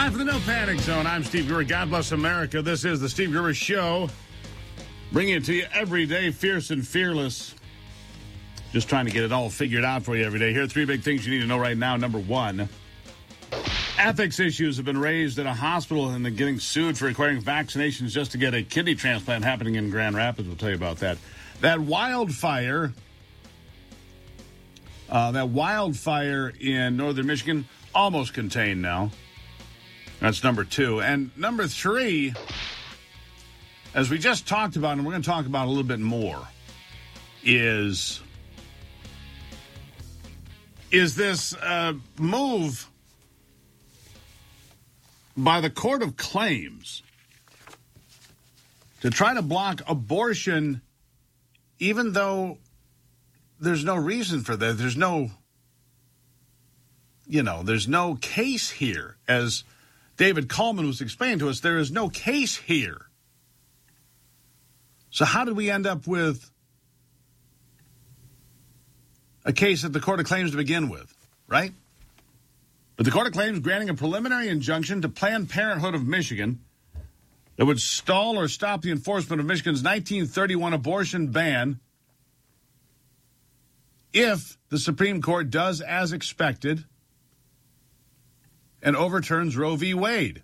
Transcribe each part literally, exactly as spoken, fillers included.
Live from the No Panic Zone, I'm Steve Gruber. God bless America. This is the Steve Gruber Show. Bringing it to you every day, fierce and fearless. Just trying to get it all figured out for you every day. Here are three big things you need to know right now. Number one, ethics issues have been raised at a hospital and they're getting sued for requiring vaccinations just to get a kidney transplant happening in Grand Rapids. We'll tell you about that. That wildfire, uh, that wildfire in northern Michigan, almost contained now. That's number two. And number three, as we just talked about, and we're going to talk about a little bit more, is, is this uh, move by the Court of Claims to try to block abortion, even though there's no reason for that. There's no, you know, there's no case here. As David Coleman was explaining to us, there is no case here. So how did we end up with a case at the Court of Claims to begin with, right? But the Court of Claims granting a preliminary injunction to Planned Parenthood of Michigan that would stall or stop the enforcement of Michigan's nineteen thirty-one abortion ban if the Supreme Court does as expected and overturns Roe v. Wade.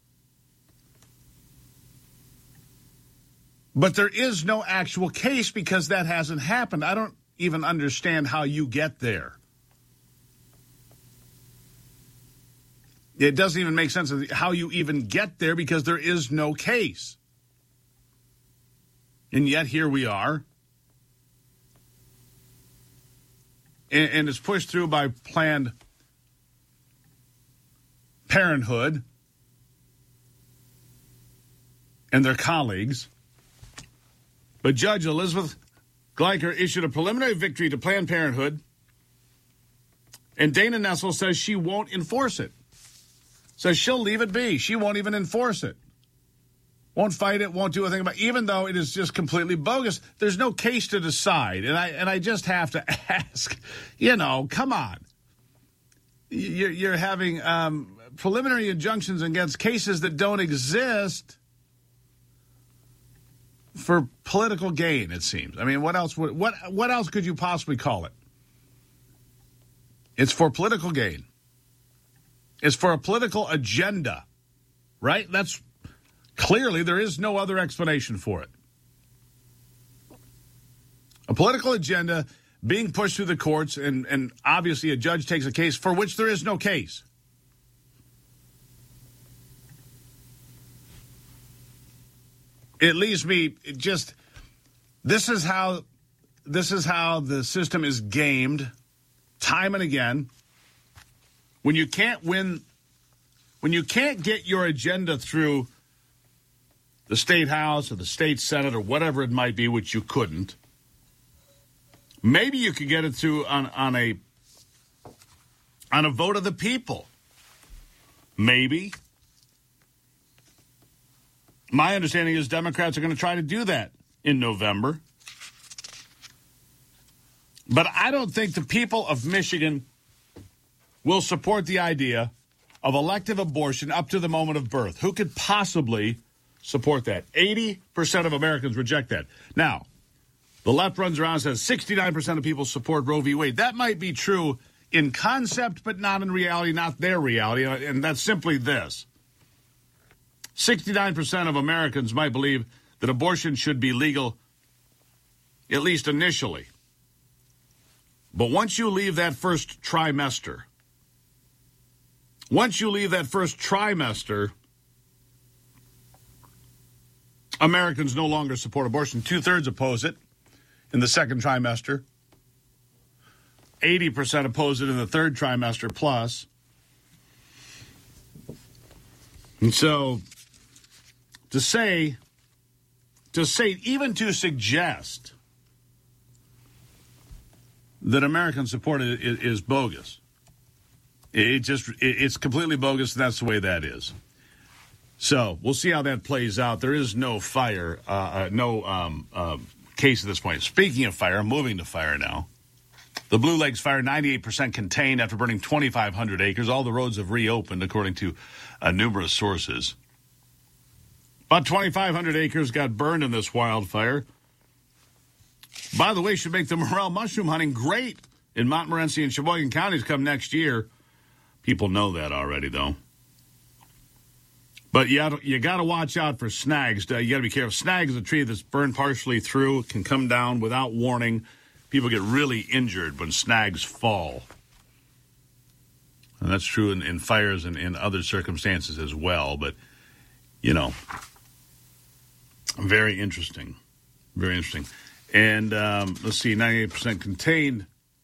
But there is no actual case because that hasn't happened. I don't even understand how you get there. It doesn't even make sense of how you even get there because there is no case. And yet here we are. And, and it's pushed through by Planned Parenthood and their colleagues. But Judge Elizabeth Gleicher issued a preliminary victory to Planned Parenthood, and Dana Nessel says she won't enforce it. Says she'll leave it be. She won't even enforce it. Won't fight it, won't do a thing about it, even though it is just completely bogus. There's no case to decide. And I and I just have to ask, you know, come on. You're, you're having um, preliminary injunctions against cases that don't exist for political gain, it seems. I mean, what else would what what else could you possibly call it? It's for political gain. It's for a political agenda, right? That's clearly there is no other explanation for it. A political agenda being pushed through the courts, and, and obviously a judge takes a case for which there is no case. It leaves me it just, this is how, this is how the system is gamed time and again. When you can't win, when you can't get your agenda through the state house or the state senate or whatever it might be, which you couldn't, maybe you could get it through on, on a, on a vote of the people. Maybe. My understanding is Democrats are going to try to do that in November. But I don't think the people of Michigan will support the idea of elective abortion up to the moment of birth. Who could possibly support that? eighty percent of Americans reject that. Now, the left runs around and says sixty-nine percent of people support Roe v. Wade. That might be true in concept, but not in reality, not their reality. And that's simply this. sixty-nine percent of Americans might believe that abortion should be legal, at least initially. But once you leave that first trimester, once you leave that first trimester, Americans no longer support abortion. Two-thirds oppose it in the second trimester. eighty percent oppose it in the third trimester plus. And so to say, to say, even to suggest that American support is, is bogus. It just, it's completely bogus, and that's the way that is. So we'll see how that plays out. There is no fire, uh, uh, no um, uh, case at this point. Speaking of fire, I'm moving to fire now. The Blue Lakes fire, ninety-eight percent contained after burning twenty-five hundred acres. All the roads have reopened, according to uh, numerous sources. About twenty-five hundred acres got burned in this wildfire. By the way, should make the morel mushroom hunting great in Montmorency and Sheboygan counties come next year. People know that already, though. But you, you got to watch out for snags. You got to be careful. Snag is a tree that's burned partially through. It can come down without warning. People get really injured when snags fall. And that's true in, in fires and in other circumstances as well. But, you know, very interesting. Very interesting. And um, let's see, ninety-eight percent contained.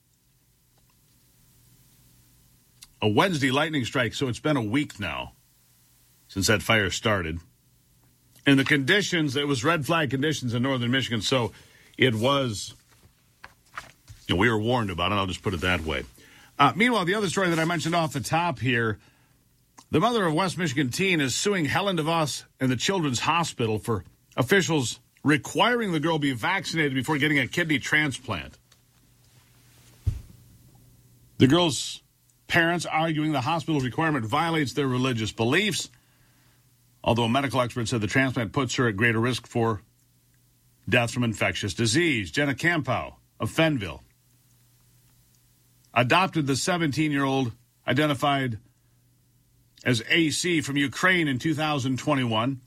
A Wednesday lightning strike, so it's been a week now since that fire started. And the conditions, it was red flag conditions in northern Michigan, so it was... You know, we were warned about it. I'll just put it that way. Uh, meanwhile, the other story that I mentioned off the top here, the mother of a West Michigan teen is suing Helen DeVos and the Children's Hospital for officials requiring the girl be vaccinated before getting a kidney transplant. The girl's parents arguing the hospital's requirement violates their religious beliefs, although a medical expert said the transplant puts her at greater risk for death from infectious disease. Jenna Campow of Fenville adopted the seventeen-year-old identified as A C from Ukraine in two thousand twenty-one.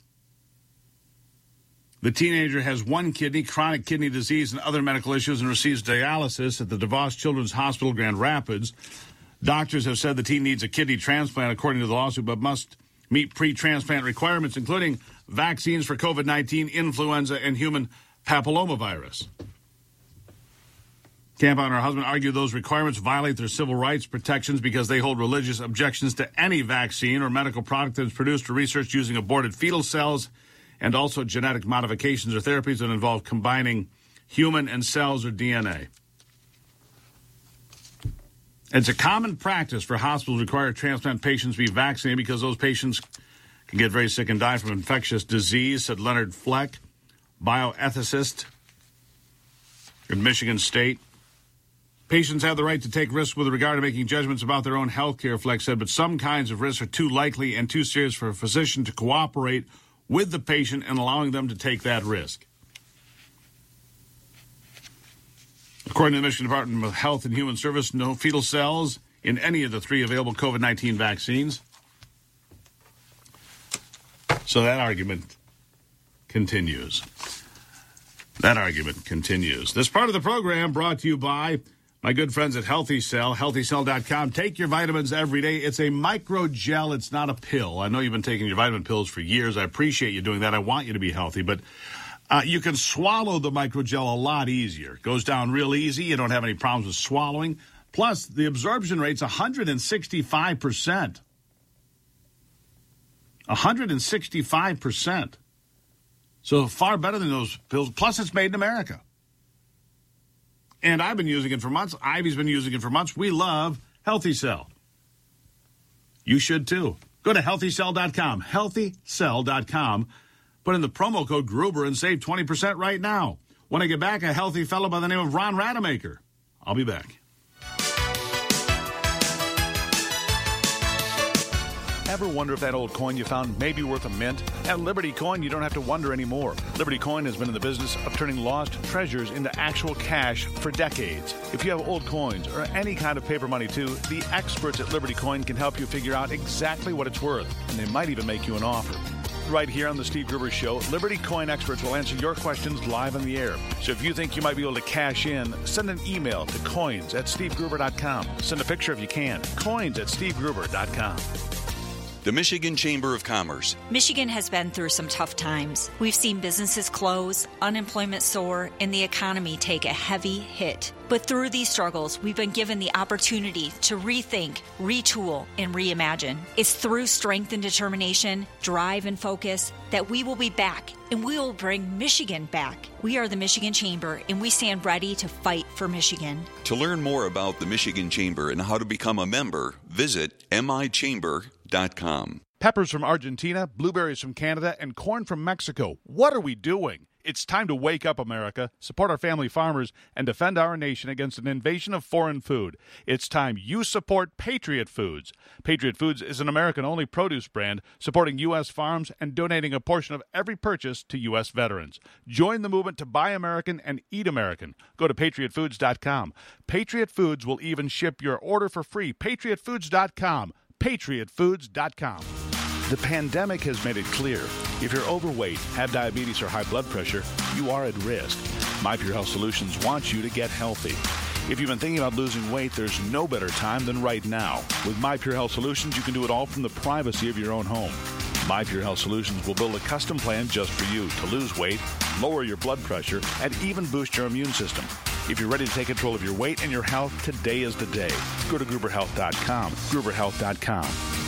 The teenager has one kidney, chronic kidney disease, and other medical issues and receives dialysis at the DeVos Children's Hospital, Grand Rapids. Doctors have said the teen needs a kidney transplant, according to the lawsuit, but must meet pre-transplant requirements, including vaccines for COVID nineteen, influenza, and human papillomavirus. Campow and her husband argue those requirements violate their civil rights protections because they hold religious objections to any vaccine or medical product that is produced or researched using aborted fetal cells and also genetic modifications or therapies that involve combining human and cells or D N A. It's a common practice for hospitals to require transplant patients be vaccinated because those patients can get very sick and die from infectious disease, said Leonard Fleck, bioethicist in Michigan State. Patients have the right to take risks with regard to making judgments about their own health care, Fleck said, but some kinds of risks are too likely and too serious for a physician to cooperate with the patient in allowing them to take that risk. According to the Michigan Department of Health and Human Services, no fetal cells in any of the three available COVID nineteen vaccines. So that argument continues. That argument continues. This part of the program brought to you by my good friends at Healthy Cell, healthy cell dot com. Take your vitamins every day. It's a micro gel. It's not a pill. I know you've been taking your vitamin pills for years. I appreciate you doing that. I want you to be healthy. But uh, you can swallow the micro gel a lot easier. It goes down real easy. You don't have any problems with swallowing. Plus, the absorption rate's one hundred sixty-five percent. one hundred sixty-five percent. So far better than those pills. Plus, it's made in America. And I've been using it for months. Ivy's been using it for months. We love Healthy Cell. You should too. Go to healthy cell dot com, healthy cell dot com. Put in the promo code Gruber and save twenty percent right now. When I get back, a healthy fellow by the name of Ron Rademacher. I'll be back. Ever wonder if that old coin you found may be worth a mint? At Liberty Coin, you don't have to wonder anymore. Liberty Coin has been in the business of turning lost treasures into actual cash for decades. If you have old coins or any kind of paper money too, the experts at Liberty Coin can help you figure out exactly what it's worth, and they might even make you an offer. Right here on the Steve Gruber Show, Liberty Coin experts will answer your questions live on the air. So if you think you might be able to cash in, send an email to coins at steve gruber dot com. Send a picture if you can. coins at steve gruber dot com. The Michigan Chamber of Commerce. Michigan has been through some tough times. We've seen businesses close, unemployment soar, and the economy take a heavy hit. But through these struggles, we've been given the opportunity to rethink, retool, and reimagine. It's through strength and determination, drive and focus, that we will be back, and we will bring Michigan back. We are the Michigan Chamber, and we stand ready to fight for Michigan. To learn more about the Michigan Chamber and how to become a member, visit m i chamber dot com. Peppers from Argentina, blueberries from Canada, and corn from Mexico. What are we doing? It's time to wake up, America, support our family farmers, and defend our nation against an invasion of foreign food. It's time you support Patriot Foods. Patriot Foods is an American-only produce brand supporting U S farms and donating a portion of every purchase to U S veterans. Join the movement to buy American and eat American. Go to patriot foods dot com. Patriot Foods will even ship your order for free. patriot foods dot com. patriot foods dot com. The pandemic has made it clear. If you're overweight, have diabetes, or high blood pressure, you are at risk. My Pure Health Solutions wants you to get healthy. If you've been thinking about losing weight, there's no better time than right now. With My Pure Health Solutions, you can do it all from the privacy of your own home. My Pure Health Solutions will build a custom plan just for you to lose weight, lower your blood pressure, and even boost your immune system. If you're ready to take control of your weight and your health, today is the day. Go to Gruber Health dot com. Gruber Health dot com.